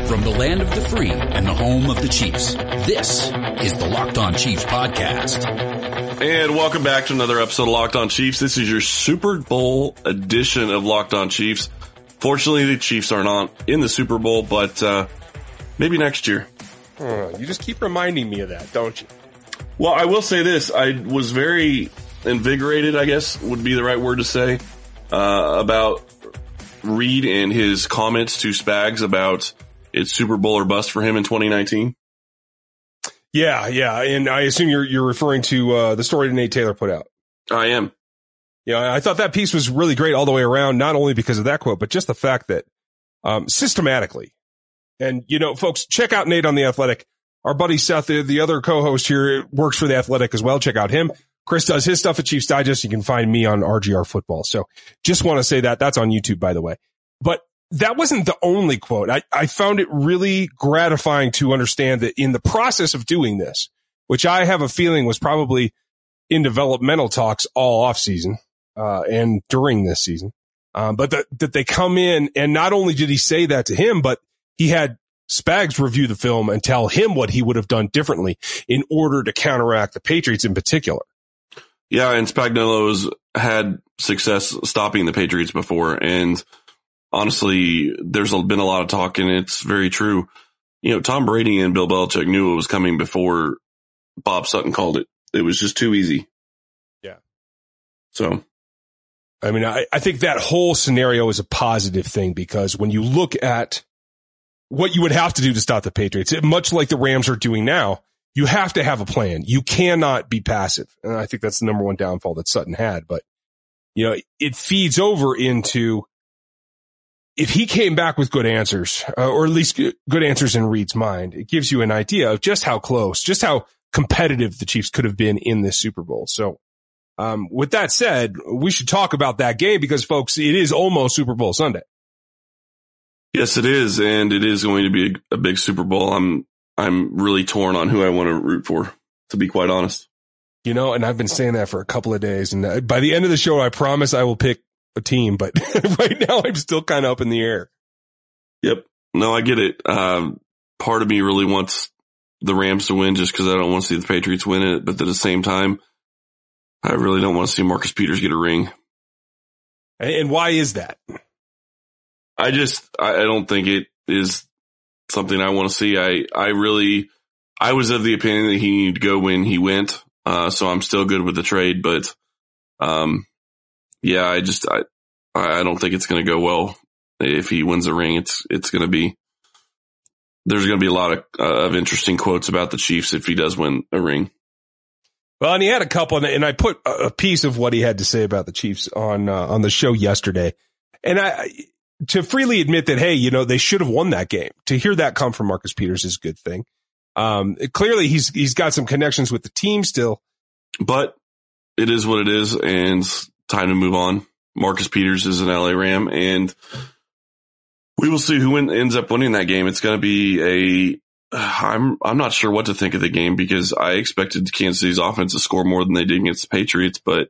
From the land of the free and the home of the Chiefs, this is the Locked On Chiefs podcast. And welcome back to another episode of Locked On Chiefs. This is your Super Bowl edition of Locked On Chiefs. Fortunately, the Chiefs are not in the Super Bowl, but maybe next year. You just keep reminding me of that, don't you? Well, I will say this. I was very invigorated, I guess would be the right word to say, about Reed and his comments to Spags about it's Super Bowl or bust for him in 2019. Yeah. And I assume you're referring to the story that Nate Taylor put out. I am. Yeah, I thought that piece was really great all the way around, not only because of that quote, but just the fact that systematically, and, folks, check out Nate on The Athletic. Our buddy Seth, the other co-host here, works for The Athletic as well. Check out him. Chris does his stuff at Chiefs Digest. You can find me on RGR Football. So just want to say that. That's on YouTube, by the way. But that wasn't the only quote. I found it really gratifying to understand that in the process of doing this, which I have a feeling was probably in developmental talks all off season, and during this season. But that they come in, and not only did he say that to him, but he had Spags review the film and tell him what he would have done differently in order to counteract the Patriots in particular. Yeah. And Spagnuolo's had success stopping the Patriots before. And honestly, there's been a lot of talk, and it's very true. Tom Brady and Bill Belichick knew it was coming before Bob Sutton called it. It was just too easy. Yeah. So, I mean, I think that whole scenario is a positive thing, because when you look at what you would have to do to stop the Patriots, much like the Rams are doing now, you have to have a plan. You cannot be passive. And I think that's the number one downfall that Sutton had. But, it feeds over into, if he came back with good answers, or at least good answers in Reed's mind, it gives you an idea of just how close, just how competitive the Chiefs could have been in this Super Bowl. So, with that said, we should talk about that game, because, folks, it is almost Super Bowl Sunday. Yes, it is. And it is going to be a big Super Bowl. I'm really torn on who I want to root for, to be quite honest. And I've been saying that for a couple of days. And by the end of the show, I promise I will pick a team, but right now I'm still kind of up in the air. Yep. No, I get it. Part of me really wants the Rams to win just because I don't want to see the Patriots win it. But at the same time, I really don't want to see Marcus Peters get a ring. And why is that? I don't think it is something I want to see. I was of the opinion that he needed to go when he went. So I'm still good with the trade, but, yeah, I don't think it's going to go well if he wins a ring. There's going to be a lot of interesting quotes about the Chiefs if he does win a ring. Well, and he had a couple, and I put a piece of what he had to say about the Chiefs on the show yesterday. And to freely admit that, hey, they should have won that game. To hear that come from Marcus Peters is a good thing. Clearly he's got some connections with the team still, but it is what it is, and time to move on. Marcus Peters is an LA Ram, and we will see who ends up winning that game. It's going to be I'm not sure what to think of the game, because I expected Kansas City's offense to score more than they did against the Patriots, but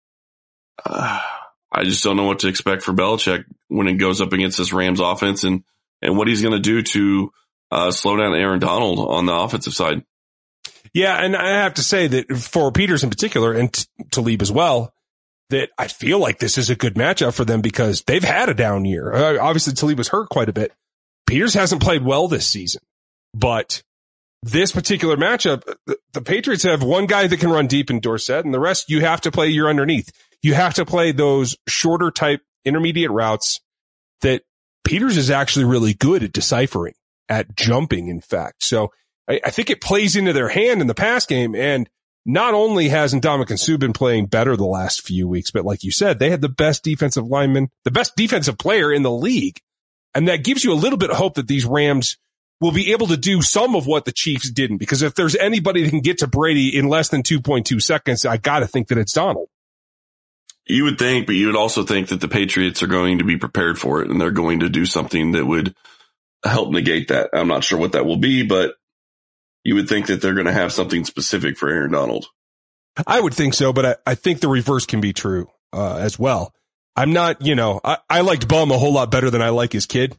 I just don't know what to expect for Belichick when it goes up against this Rams offense, and what he's going to do to slow down Aaron Donald on the offensive side. Yeah, and I have to say that for Peters in particular, and Talib as well, that I feel like this is a good matchup for them, because they've had a down year. Obviously, Talib was hurt quite a bit. Peters hasn't played well this season. But this particular matchup, the Patriots have one guy that can run deep in Dorsett, and the rest you have to play your underneath. You have to play those shorter type intermediate routes that Peters is actually really good at deciphering, at jumping, in fact. So I think it plays into their hand in the pass game. And not only has Ndamukong Suh been playing better the last few weeks, but like you said, they had the best defensive lineman, the best defensive player in the league. And that gives you a little bit of hope that these Rams will be able to do some of what the Chiefs didn't. Because if there's anybody that can get to Brady in less than 2.2 seconds, I got to think that it's Donald. You would think, but you would also think that the Patriots are going to be prepared for it, and they're going to do something that would help negate that. I'm not sure what that will be, but you would think that they're going to have something specific for Aaron Donald. I would think so, but I think the reverse can be true as well. I'm not, I liked Bum a whole lot better than I like his kid.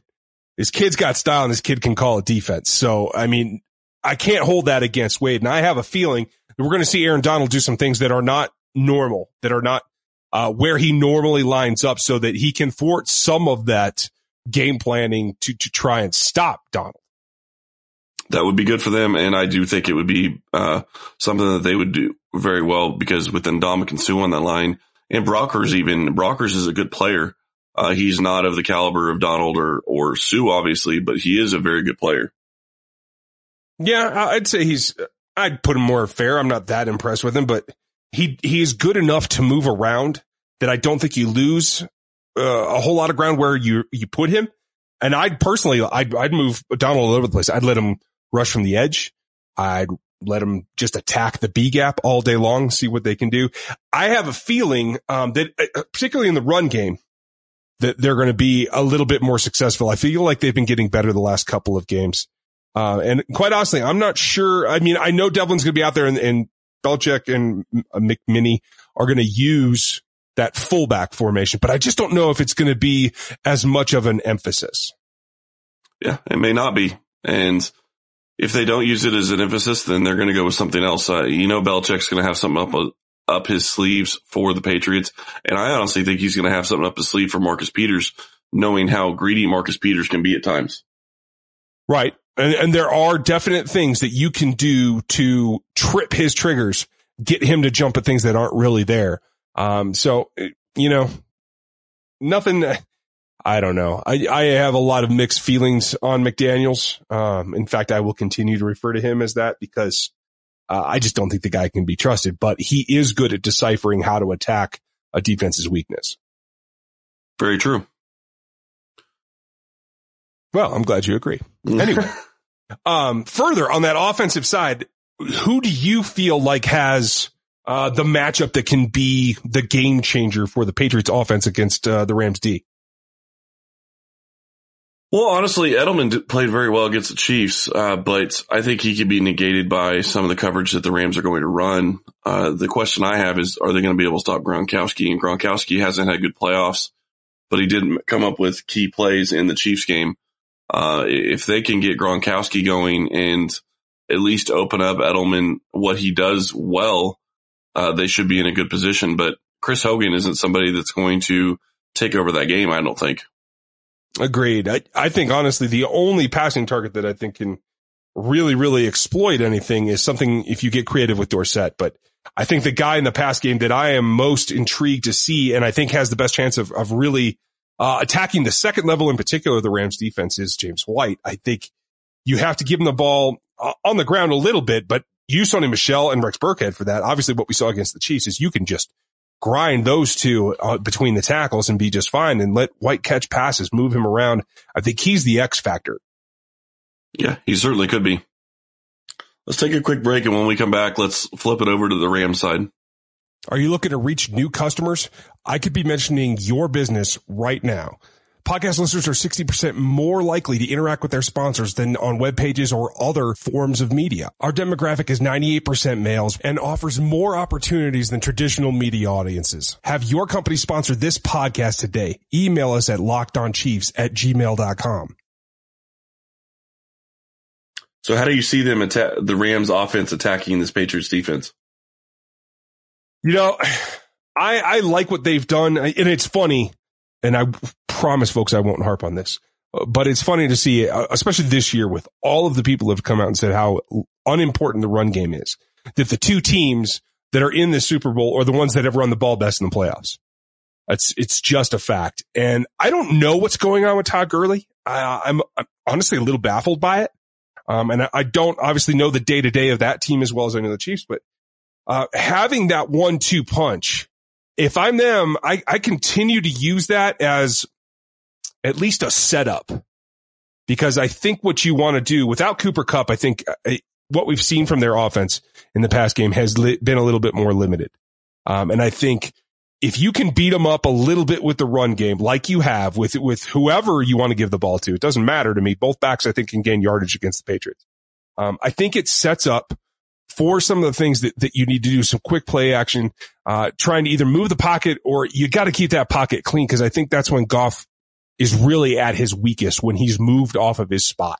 This kid's got style and this kid can call a defense. So, I mean, I can't hold that against Wade. And I have a feeling that we're going to see Aaron Donald do some things that are not normal, that are not where he normally lines up, so that he can thwart some of that game planning to try and stop Donald. That would be good for them. And I do think it would be something that they would do very well, because with Ndamukong Suh on that line, and Brockers is a good player. He's not of the caliber of Donald or Suh, obviously, but he is a very good player. Yeah, I'd say I'd put him more fair. I'm not that impressed with him, but he is good enough to move around that I don't think you lose a whole lot of ground where you put him. And I'd move Donald all over the place. I'd let him rush from the edge. I'd let him just attack the B gap all day long, see what they can do. I have a feeling that particularly in the run game, that they're going to be a little bit more successful. I feel like they've been getting better the last couple of games. And quite honestly, I'm not sure. I mean, I know Devlin's going to be out there, and Belichick and McMinney are going to use that fullback formation, but I just don't know if it's going to be as much of an emphasis. Yeah, it may not be. And if they don't use it as an emphasis, then they're going to go with something else. Belichick's going to have something up his sleeves for the Patriots. And I honestly think he's going to have something up his sleeve for Marcus Peters, knowing how greedy Marcus Peters can be at times. Right. And there are definite things that you can do to trip his triggers, get him to jump at things that aren't really there. Nothing, I don't know. I have a lot of mixed feelings on McDaniels. In fact, I will continue to refer to him as that, because I just don't think the guy can be trusted, but he is good at deciphering how to attack a defense's weakness. Very true. Well, I'm glad you agree. Anyway, further on that offensive side, who do you feel like has the matchup that can be the game changer for the Patriots offense against the Rams D? Well, honestly, Edelman played very well against the Chiefs, but I think he could be negated by some of the coverage that the Rams are going to run. The question I have is, are they going to be able to stop Gronkowski? And Gronkowski hasn't had good playoffs, but he did come up with key plays in the Chiefs game. If they can get Gronkowski going and at least open up Edelman what he does well, they should be in a good position. But Chris Hogan isn't somebody that's going to take over that game, I don't think. Agreed. I think, honestly, the only passing target that I think can really, really exploit anything is something if you get creative with Dorsett. But I think the guy in the pass game that I am most intrigued to see, and I think has the best chance of really attacking the second level, in particular, the Rams defense, is James White. I think you have to give him the ball on the ground a little bit, but use Sonny Michel and Rex Burkhead for that. Obviously, what we saw against the Chiefs is you can just grind those two between the tackles and be just fine, and let White catch passes, move him around. I think he's the X factor. Yeah, he certainly could be. Let's take a quick break, and when we come back, let's flip it over to the Rams side. Are you looking to reach new customers? I could be mentioning your business right now. Podcast listeners are 60% more likely to interact with their sponsors than on web pages or other forms of media. Our demographic is 98% males and offers more opportunities than traditional media audiences. Have your company sponsor this podcast today. Email us at lockedonchiefs@gmail.com. So how do you see them the Rams offense attacking this Patriots defense? I like what they've done, and it's funny, and I promise folks I won't harp on this, but it's funny to see, especially this year, with all of the people who have come out and said how unimportant the run game is, that the two teams that are in the Super Bowl are the ones that have run the ball best in the playoffs. It's just a fact. And I don't know what's going on with Todd Gurley. I'm honestly a little baffled by it. And I don't obviously know the day-to-day of that team as well as I know the Chiefs, but having that 1-2 punch, if I'm them, I continue to use that as at least a setup, because I think what you want to do without Cooper Kupp, I think what we've seen from their offense in the past game has been a little bit more limited. And I think if you can beat them up a little bit with the run game, like you have with whoever you want to give the ball to, it doesn't matter to me. Both backs, I think, can gain yardage against the Patriots. I think it sets up for some of the things that you need to do, some quick play action, trying to either move the pocket, or you got to keep that pocket clean, because I think that's when Goff is really at his weakest when he's moved off of his spot.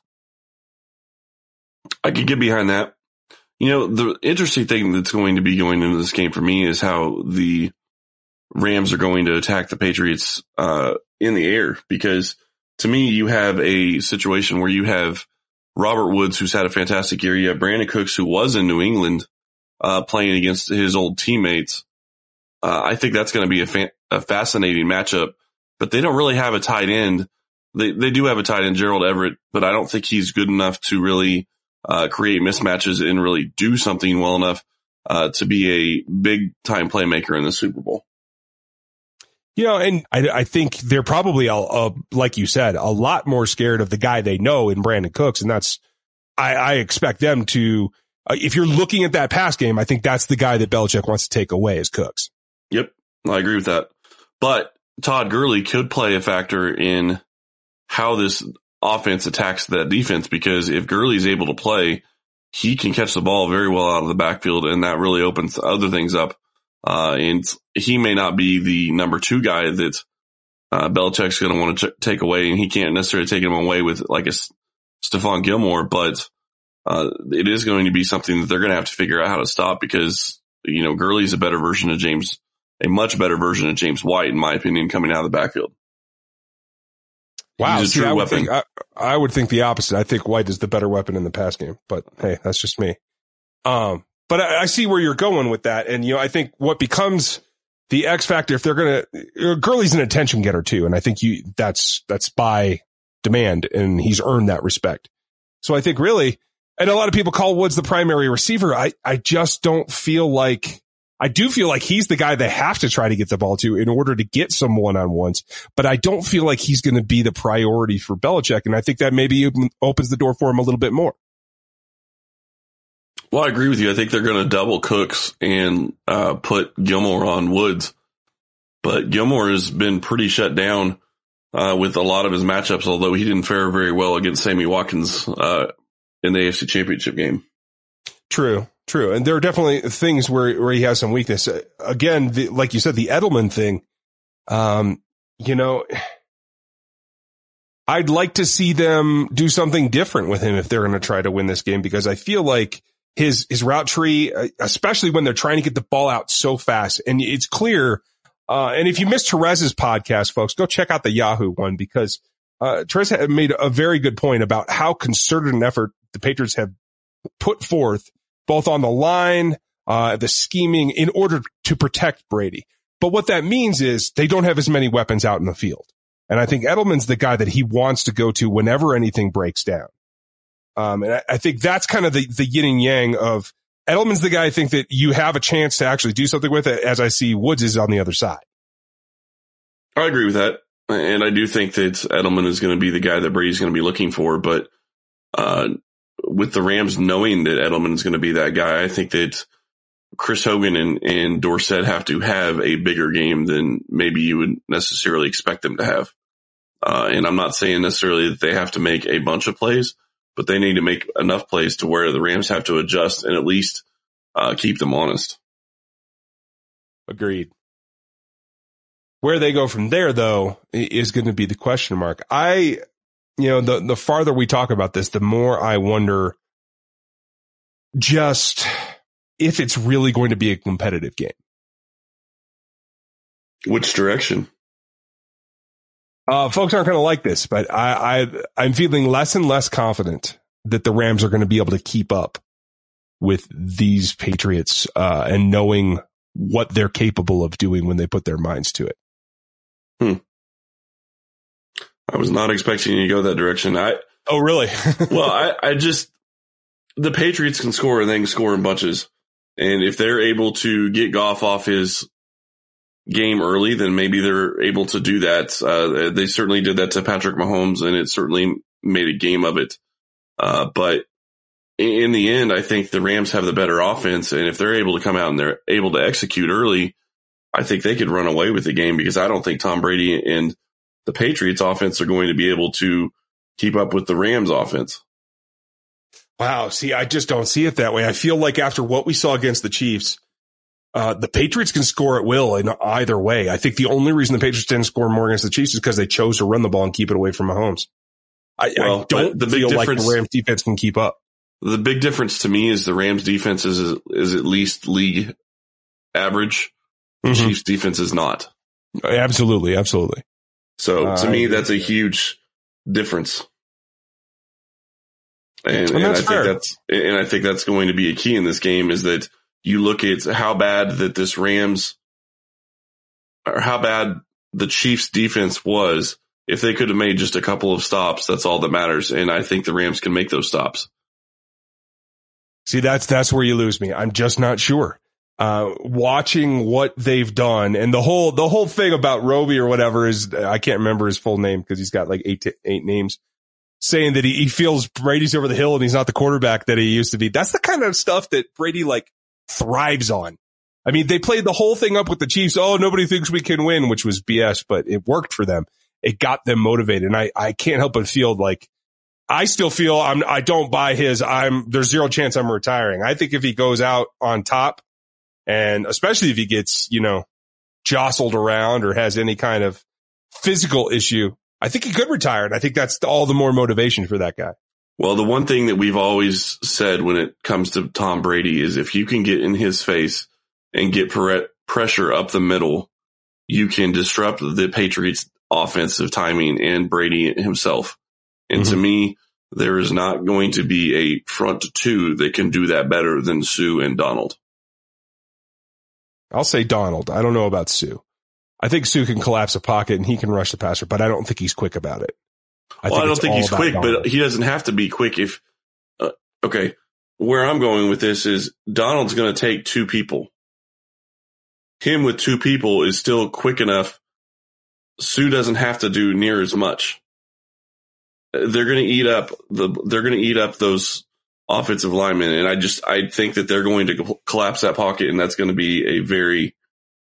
I could get behind that. You know, the interesting thing that's going to be going into this game for me is how the Rams are going to attack the Patriots in the air, because to me, you have a situation where you have Robert Woods, who's had a fantastic year. You have Brandon Cooks, who was in New England playing against his old teammates. I think that's going to be a fascinating matchup, but they don't really have a tight end. They do have a tight end, Gerald Everett, but I don't think he's good enough to really create mismatches and really do something well enough to be a big time playmaker in the Super Bowl. You know, and I think they're probably, like you said, a lot more scared of the guy they know in Brandon Cooks. And that's, I expect them to, if you're looking at that pass game, I think that's the guy that Belichick wants to take away is Cooks. Yep, I agree with that. But Todd Gurley could play a factor in how this offense attacks that defense, because if Gurley's able to play, he can catch the ball very well out of the backfield, and that really opens other things up. And he may not be the number 2 guy that Belichick's going to want to take away, and he can't necessarily take him away with like a Stephon Gilmore, but it is going to be something that they're going to have to figure out how to stop, because, you know, Gurley's a much better version of James White, in my opinion, coming out of the backfield. Wow. He's a true weapon. I would think the opposite. I think White is the better weapon in the pass game, but hey, that's just me. But I see where you're going with that. And, you know, I think what becomes the X factor, if they're going to, Gurley's an attention getter too. And I think that's by demand, and he's earned that respect. So I think really, and a lot of people call Woods the primary receiver. I just don't feel like, I do feel like he's the guy they have to try to get the ball to in order to get some one-on-ones, but I don't feel like he's going to be the priority for Belichick. And I think that maybe opens the door for him a little bit more. Well, I agree with you. I think they're going to double Cooks and put Gilmore on Woods. But Gilmore has been pretty shut down with a lot of his matchups, although he didn't fare very well against Sammy Watkins in the AFC Championship game. True. And there are definitely things where he has some weakness. Again, like you said, the Edelman thing, you know, I'd like to see them do something different with him if they're going to try to win this game, because I feel like his route tree, especially when they're trying to get the ball out so fast, and it's clear. And if you missed Terez's podcast, folks, go check out the Yahoo one, because Terez made a very good point about how concerted an effort the Patriots have put forth, both on the line, the scheming, in order to protect Brady. But what that means is they don't have as many weapons out in the field. And I think Edelman's the guy that he wants to go to whenever anything breaks down. And I think that's kind of the yin and yang of Edelman's the guy I think that you have a chance to actually do something with it, as I see Woods is on the other side. I agree with that. And I do think that Edelman is going to be the guy that Brady's going to be looking for. But with the Rams knowing that Edelman is going to be that guy, I think that Chris Hogan and Dorsett have to have a bigger game than maybe you would necessarily expect them to have. And I'm not saying necessarily that they have to make a bunch of plays, but they need to make enough plays to where the Rams have to adjust and at least keep them honest. Agreed. Where they go from there, though, is going to be the question mark. The farther we talk about this, the more I wonder just if it's really going to be a competitive game. Which direction? Folks aren't going to like this, but I'm feeling less and less confident that the Rams are going to be able to keep up with these Patriots, and knowing what they're capable of doing when they put their minds to it. I was not expecting you to go that direction. Oh, really? Well, the Patriots can score and they can score in bunches. And if they're able to get Goff off his game early, then maybe they're able to do that. They certainly did that to Patrick Mahomes, and it certainly made a game of it. But in the end, I think the Rams have the better offense. And if they're able to come out and they're able to execute early, I think they could run away with the game, because I don't think Tom Brady and the Patriots offense are going to be able to keep up with the Rams offense. Wow. See, I just don't see it that way. I feel like after what we saw against the Chiefs, The Patriots can score at will in either way. I think the only reason the Patriots didn't score more against the Chiefs is because they chose to run the ball and keep it away from Mahomes. I don't feel like the Rams defense can keep up. The big difference to me is the Rams defense is at least league average. The Chiefs defense is not. Absolutely. Absolutely. So to me, that's a huge difference. And I think that's going to be a key in this game is that you look at how bad that this Rams or how bad the Chiefs defense was. If they could have made just a couple of stops, that's all that matters. And I think the Rams can make those stops. See, that's where you lose me. I'm just not sure. Watching what they've done and the whole thing about Roby or whatever is, I can't remember his full name because he's got like eight names, saying that he feels Brady's over the hill and he's not the quarterback that he used to be. That's the kind of stuff that Brady like thrives on. I mean, they played the whole thing up with the Chiefs. Oh, nobody thinks we can win, which was BS, but it worked for them. It got them motivated. And I can't help but feel like I still feel I don't buy there's zero chance I'm retiring. I think if he goes out on top and especially if he gets, jostled around or has any kind of physical issue, I think he could retire. And I think that's all the more motivation for that guy. Well, the one thing that we've always said when it comes to Tom Brady is if you can get in his face and get pressure up the middle, you can disrupt the Patriots' offensive timing and Brady himself. And to me, there is not going to be a front two that can do that better than Sue and Donald. I'll say Donald. I don't know about Sue. I think Sue can collapse a pocket and he can rush the passer, but I don't think he's quick about it. I don't think he's quick, but he doesn't have to be quick if, okay, where I'm going with this is Donald's going to take two people. Him with two people is still quick enough. Sue doesn't have to do near as much. They're going to eat up those offensive linemen. And I think that they're going to collapse that pocket. And that's going to be a very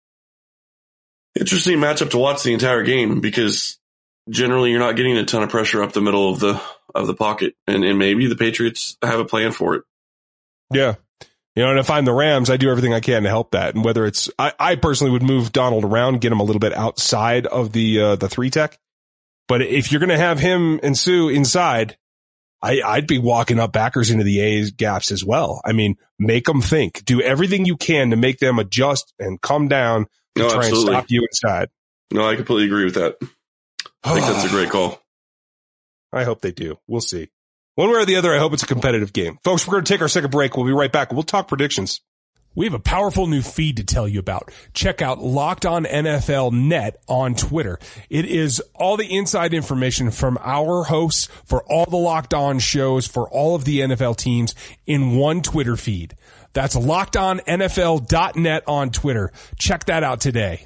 interesting matchup to watch the entire game because generally you're not getting a ton of pressure up the middle of the pocket. And maybe the Patriots have a plan for it. Yeah. And if I'm the Rams, I do everything I can to help that. And whether it's, I personally would move Donald around, get him a little bit outside of the 3-tech. But if you're going to have him and Sue inside, I'd be walking up backers into the A gaps as well. I mean, make them think. Do everything you can to make them adjust and come down to try and stop you inside. No, I completely agree with that. I think that's a great call. I hope they do. We'll see. One way or the other, I hope it's a competitive game. Folks, we're going to take our second break. We'll be right back. We'll talk predictions. We have a powerful new feed to tell you about. Check out Locked On NFL Net on Twitter. It is all the inside information from our hosts for all the Locked On shows for all of the NFL teams in one Twitter feed. That's LockedOnNFL.net on Twitter. Check that out today.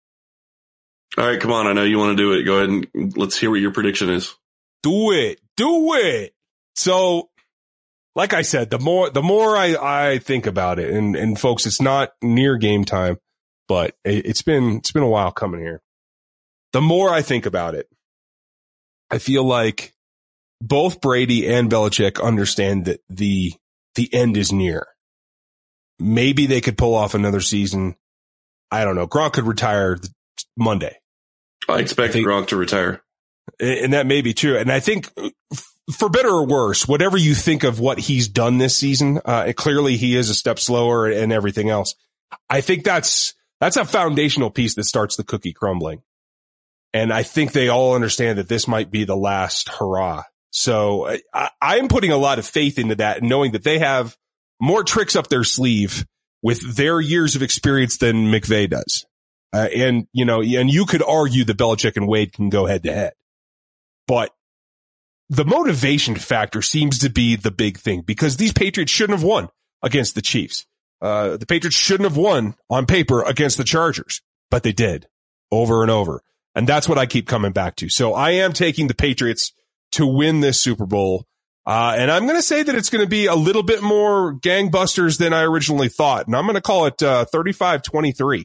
All right, come on. I know you want to do it. Go ahead and let's hear what your prediction is. Do it. So, like I said, the more I think about it, and folks, it's not near game time, but it's been a while coming here. The more I think about it, I feel like both Brady and Belichick understand that the end is near. Maybe they could pull off another season. I don't know. Gronk could retire Monday. I expect Gronk to retire. And that may be true. And I think for better or worse, whatever you think of what he's done this season, clearly he is a step slower and everything else. I think that's a foundational piece that starts the cookie crumbling. And I think they all understand that this might be the last hurrah. So I'm putting a lot of faith into that and knowing that they have more tricks up their sleeve with their years of experience than McVay does. And you could argue that Belichick and Wade can go head to head, but the motivation factor seems to be the big thing because these Patriots shouldn't have won against the Chiefs. The Patriots shouldn't have won on paper against the Chargers, but they did over and over. And that's what I keep coming back to. So I am taking the Patriots to win this Super Bowl. And I'm going to say that it's going to be a little bit more gangbusters than I originally thought. And I'm going to call it 35-23.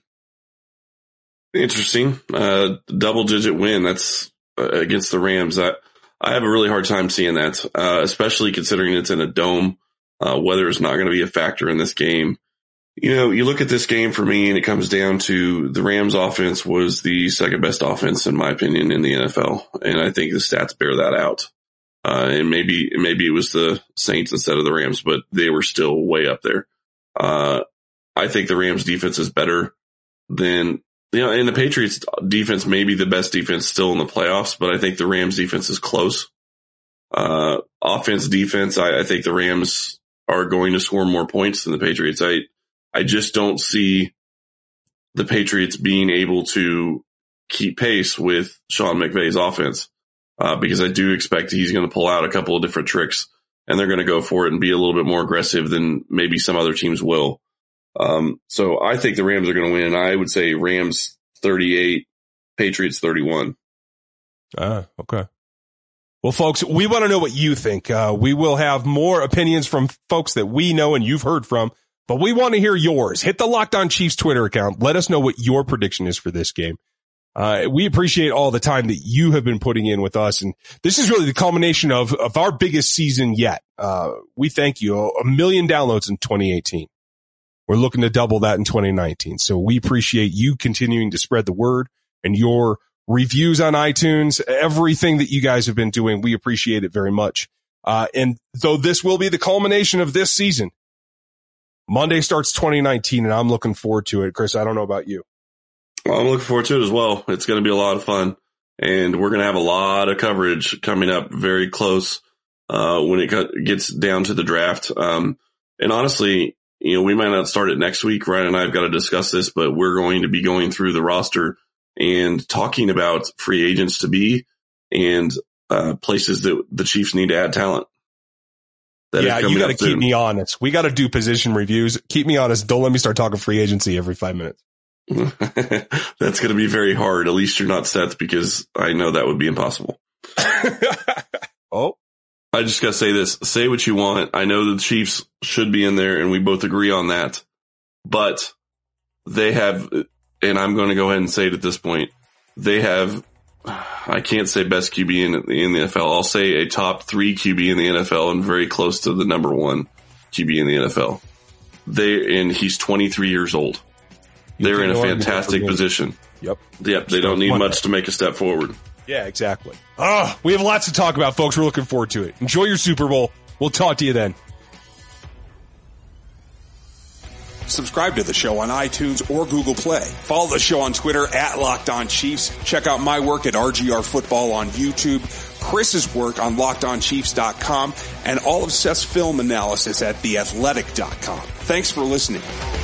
Interesting. Double-digit win. That's against the Rams. I have a really hard time seeing that, especially considering it's in a dome. Weather is not going to be a factor in this game. You look at this game for me and it comes down to the Rams offense was the second best offense, in my opinion, in the NFL. And I think the stats bear that out. And maybe it was the Saints instead of the Rams, but they were still way up there. I think the Rams defense is better than, and the Patriots defense may be the best defense still in the playoffs, but I think the Rams defense is close. Offense, defense, I think the Rams are going to score more points than the Patriots. I just don't see the Patriots being able to keep pace with Sean McVay's offense, because I do expect he's going to pull out a couple of different tricks and they're going to go for it and be a little bit more aggressive than maybe some other teams will. So I think the Rams are going to win. I would say Rams 38, Patriots 31. Okay. Well, folks, we want to know what you think. We will have more opinions from folks that we know and you've heard from, but we want to hear yours. Hit the Locked On Chiefs Twitter account. Let us know what your prediction is for this game. We appreciate all the time that you have been putting in with us. And this is really the culmination of our biggest season yet. We thank you. 1 million downloads in 2018. We're looking to double that in 2019. So we appreciate you continuing to spread the word and your reviews on iTunes, everything that you guys have been doing. We appreciate it very much. And though this will be the culmination of this season, Monday starts 2019 and I'm looking forward to it. Chris, I don't know about you. Well, I'm looking forward to it as well. It's going to be a lot of fun and we're going to have a lot of coverage coming up very close, when it gets down to the draft. And honestly, we might not start it next week. Ryan and I have got to discuss this, but we're going to be going through the roster and talking about free agents to be and places that the Chiefs need to add talent. Yeah, you got to keep me honest. We got to do position reviews. Keep me honest. Don't let me start talking free agency every 5 minutes. That's going to be very hard. At least you're not Seth, because I know that would be impossible. Oh. I just got to say this. Say what you want. I know the Chiefs should be in there, and we both agree on that. But they have, and I'm going to go ahead and say it at this point, they have, I can't say best QB in the NFL. I'll say a top 3 QB in the NFL and very close to the number 1 QB in the NFL. And he's 23 years old. They're in a fantastic position. Yep. They don't need much to make a step forward. Yeah, exactly. We have lots to talk about, folks. We're looking forward to it. Enjoy your Super Bowl. We'll talk to you then. Subscribe to the show on iTunes or Google Play. Follow the show on Twitter at Locked On Chiefs. Check out my work at RGR Football on YouTube, Chris's work on LockedOnChiefs.com, and all of Seth's film analysis at TheAthletic.com. Thanks for listening.